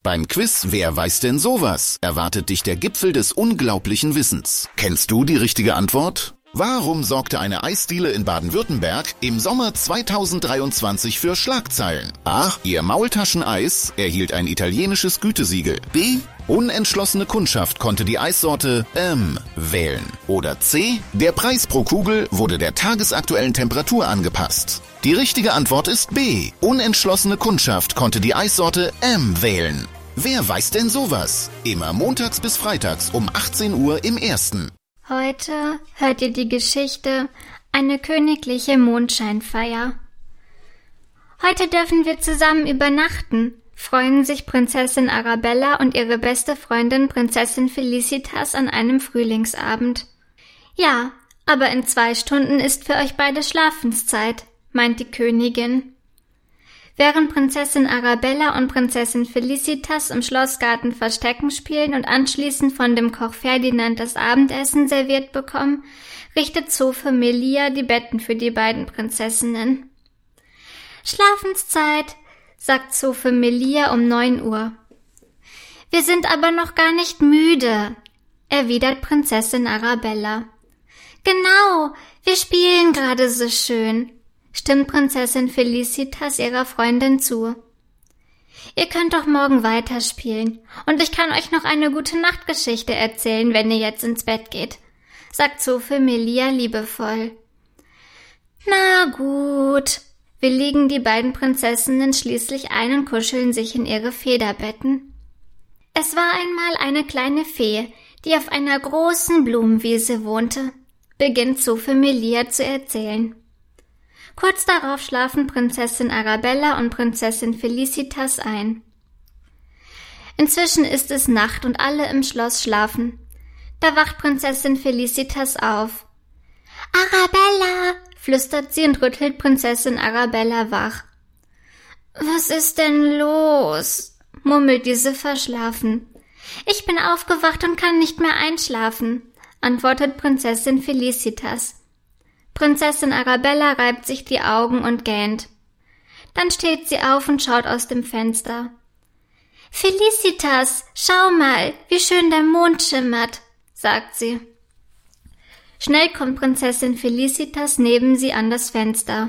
Beim Quiz Wer weiß denn sowas? Erwartet dich der Gipfel des unglaublichen Wissens. Kennst du die richtige Antwort? Warum sorgte eine Eisdiele in Baden-Württemberg im Sommer 2023 für Schlagzeilen? A. Ihr Maultascheneis erhielt ein italienisches Gütesiegel. B. Unentschlossene Kundschaft konnte die Eissorte wählen. Oder C. Der Preis pro Kugel wurde der tagesaktuellen Temperatur angepasst. Die richtige Antwort ist B. Unentschlossene Kundschaft konnte die Eissorte wählen. Wer weiß denn sowas? Immer montags bis freitags um 18 Uhr im Ersten. Heute hört ihr die Geschichte Eine königliche Mondscheinfeier. Heute dürfen wir zusammen übernachten, freuen sich Prinzessin Arabella und ihre beste Freundin Prinzessin Felicitas an einem Frühlingsabend. Ja, aber in 2 Stunden ist für euch beide Schlafenszeit, meint die Königin. Während Prinzessin Arabella und Prinzessin Felicitas im Schlossgarten Verstecken spielen und anschließend von dem Koch Ferdinand das Abendessen serviert bekommen, richtet Zofe Melia die Betten für die beiden Prinzessinnen. Schlafenszeit, sagt Zofe Melia um 9 Uhr. Wir sind aber noch gar nicht müde, erwidert Prinzessin Arabella. Genau, wir spielen gerade so schön, stimmt Prinzessin Felicitas ihrer Freundin zu. Ihr könnt doch morgen weiterspielen und ich kann euch noch eine gute Nachtgeschichte erzählen, wenn ihr jetzt ins Bett geht, sagt Zofe Melia liebevoll. Na gut, willigen die beiden Prinzessinnen schließlich ein und kuscheln sich in ihre Federbetten. Es war einmal eine kleine Fee, die auf einer großen Blumenwiese wohnte, beginnt Zofe Melia zu erzählen. Kurz darauf schlafen Prinzessin Arabella und Prinzessin Felicitas ein. Inzwischen ist es Nacht und alle im Schloss schlafen. Da wacht Prinzessin Felicitas auf. »Arabella«, flüstert sie und rüttelt Prinzessin Arabella wach. »Was ist denn los?«, murmelt diese verschlafen. »Ich bin aufgewacht und kann nicht mehr einschlafen«, antwortet Prinzessin Felicitas. Prinzessin Arabella reibt sich die Augen und gähnt. Dann steht sie auf und schaut aus dem Fenster. »Felicitas, schau mal, wie schön der Mond schimmert«, sagt sie. Schnell kommt Prinzessin Felicitas neben sie an das Fenster.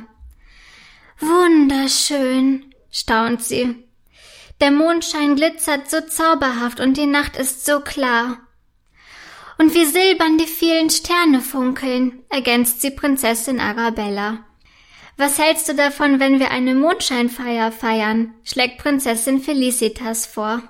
»Wunderschön«, staunt sie. »Der Mondschein glitzert so zauberhaft und die Nacht ist so klar.« »Und wie silbern die vielen Sterne funkeln«, ergänzt sie Prinzessin Arabella. »Was hältst du davon, wenn wir eine Mondscheinfeier feiern?«, schlägt Prinzessin Felicitas vor.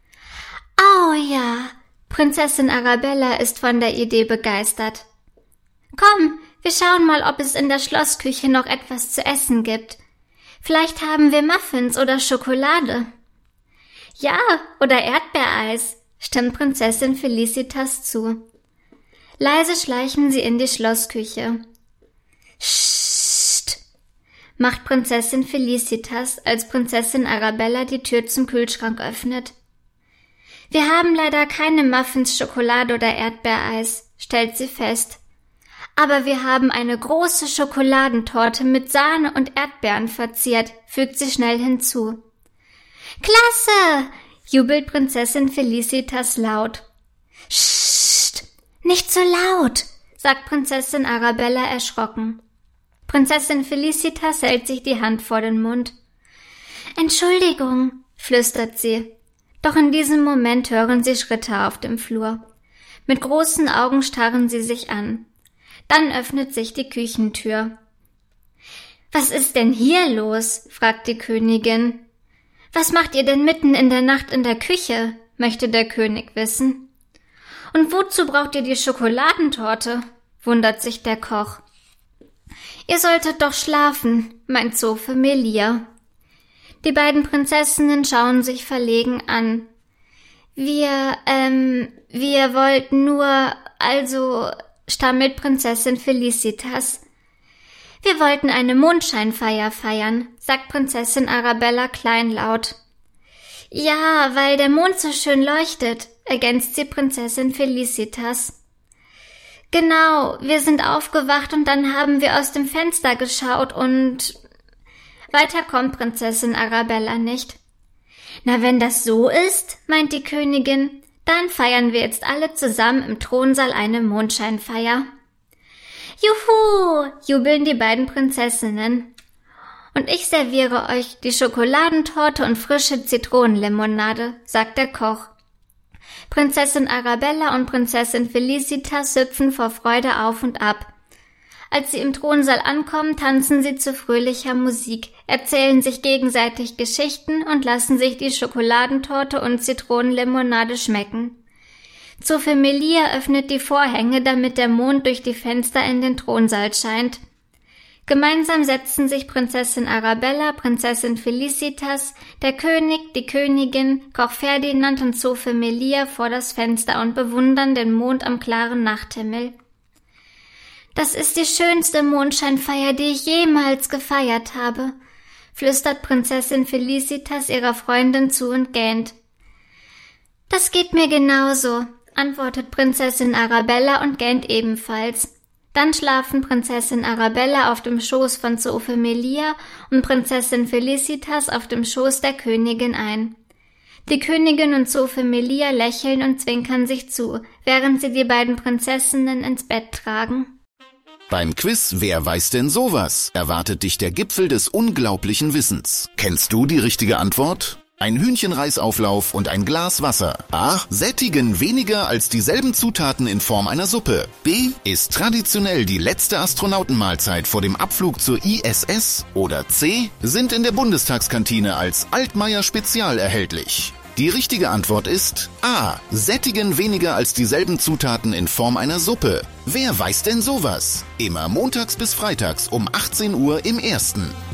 »Oh ja«, Prinzessin Arabella ist von der Idee begeistert. »Komm, wir schauen mal, ob es in der Schlossküche noch etwas zu essen gibt. Vielleicht haben wir Muffins oder Schokolade.« »Ja, oder Erdbeereis«, stimmt Prinzessin Felicitas zu. Leise schleichen sie in die Schlossküche. »Psst«, macht Prinzessin Felicitas, als Prinzessin Arabella die Tür zum Kühlschrank öffnet. »Wir haben leider keine Muffins, Schokolade oder Erdbeereis«, stellt sie fest. »Aber wir haben eine große Schokoladentorte mit Sahne und Erdbeeren verziert«, fügt sie schnell hinzu. »Klasse«, jubelt Prinzessin Felicitas laut. »Psst, nicht so laut«, sagt Prinzessin Arabella erschrocken. Prinzessin Felicitas hält sich die Hand vor den Mund. »Entschuldigung«, flüstert sie. Doch in diesem Moment hören sie Schritte auf dem Flur. Mit großen Augen starren sie sich an. Dann öffnet sich die Küchentür. »Was ist denn hier los?«, fragt die Königin. »Was macht ihr denn mitten in der Nacht in der Küche?«, möchte der König wissen. »Und wozu braucht ihr die Schokoladentorte?«, wundert sich der Koch. »Ihr solltet doch schlafen«, meint Zofe Melia. Die beiden Prinzessinnen schauen sich verlegen an. Wir wollten nur, stammelt Prinzessin Felicitas. »Wir wollten eine Mondscheinfeier feiern«, sagt Prinzessin Arabella kleinlaut. »Ja, weil der Mond so schön leuchtet«, ergänzt sie Prinzessin Felicitas. »Genau, wir sind aufgewacht und dann haben wir aus dem Fenster geschaut und...« Weiter kommt Prinzessin Arabella nicht. Na, wenn das so ist, meint die Königin, dann feiern wir jetzt alle zusammen im Thronsaal eine Mondscheinfeier. Juhu, jubeln die beiden Prinzessinnen. Und ich serviere euch die Schokoladentorte und frische Zitronenlimonade, sagt der Koch. Prinzessin Arabella und Prinzessin Felicitas hüpfen vor Freude auf und ab. Als sie im Thronsaal ankommen, tanzen sie zu fröhlicher Musik, erzählen sich gegenseitig Geschichten und lassen sich die Schokoladentorte und Zitronenlimonade schmecken. Zofe Melia öffnet die Vorhänge, damit der Mond durch die Fenster in den Thronsaal scheint. Gemeinsam setzen sich Prinzessin Arabella, Prinzessin Felicitas, der König, die Königin, Koch Ferdinand und Zofe Melia vor das Fenster und bewundern den Mond am klaren Nachthimmel. »Das ist die schönste Mondscheinfeier, die ich jemals gefeiert habe«, flüstert Prinzessin Felicitas ihrer Freundin zu und gähnt. »Das geht mir genauso«, antwortet Prinzessin Arabella und gähnt ebenfalls. Dann schlafen Prinzessin Arabella auf dem Schoß von Zofe Melia und Prinzessin Felicitas auf dem Schoß der Königin ein. Die Königin und Zofe Melia lächeln und zwinkern sich zu, während sie die beiden Prinzessinnen ins Bett tragen. Beim Quiz Wer weiß denn sowas? Erwartet dich der Gipfel des unglaublichen Wissens. Kennst du die richtige Antwort? Ein Hühnchenreisauflauf und ein Glas Wasser. A. Sättigen weniger als dieselben Zutaten in Form einer Suppe. B. Ist traditionell die letzte Astronautenmahlzeit vor dem Abflug zur ISS. Oder C. Sind in der Bundestagskantine als Altmaier Spezial erhältlich. Die richtige Antwort ist A. Sättigen weniger als dieselben Zutaten in Form einer Suppe. Wer weiß denn sowas? Immer montags bis freitags um 18 Uhr im Ersten.